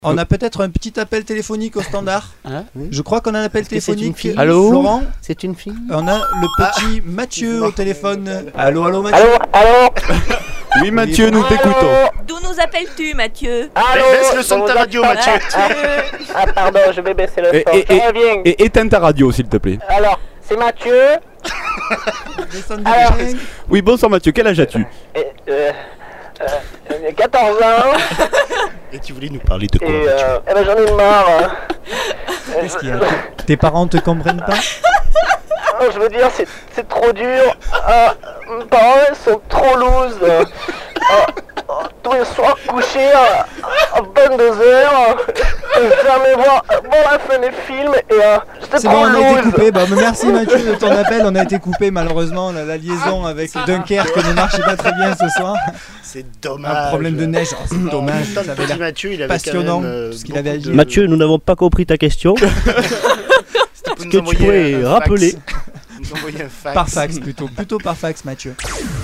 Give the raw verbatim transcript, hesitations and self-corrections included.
On a peut-être un petit appel téléphonique au standard. Hein oui. Je crois qu'on a un appel téléphonique. Allô Florent. C'est une fille. On a le petit ah. Mathieu au téléphone. Allô, allô Mathieu. Allô, allô. Oui Mathieu, nous t'écoutons. D'où nous appelles-tu Mathieu? Allô. Baisse le son de ta radio Mathieu. Ah, ah pardon, je vais baisser le et, son. Et, et, et éteins ta radio s'il te plaît. Alors, c'est Mathieu. Alors, oui, bonsoir Mathieu, quel âge as-tu? euh, euh, euh, quatorze ans. Et tu voulais nous parler de quoi? Et euh, eh ben j'en ai marre. Qu'est-ce qu'il y a? Tes parents te comprennent pas? Je veux dire, c'est, c'est trop dur. Ah, mes parents ils sont trop loose. Ah, ah, tous les soirs couchés à, à vingt-deux heures. Jamais voir, voir la fin des films et euh, j'étais c'est trop bon, on loose. a été coupé. Bah, merci Mathieu de ton appel. On a été coupé malheureusement. La, la liaison avec Dunkerque ne marchait pas très bien ce soir. C'est dommage. Un problème de neige. Oh, c'est dommage. Ça avait l'air Mathieu, il avait passionnant. Euh, ce qu'il avait de... Mathieu, nous n'avons pas compris ta question. Est-ce que tu pourrais rappeler nous envoyer un fax. Par fax plutôt, plutôt par fax Mathieu.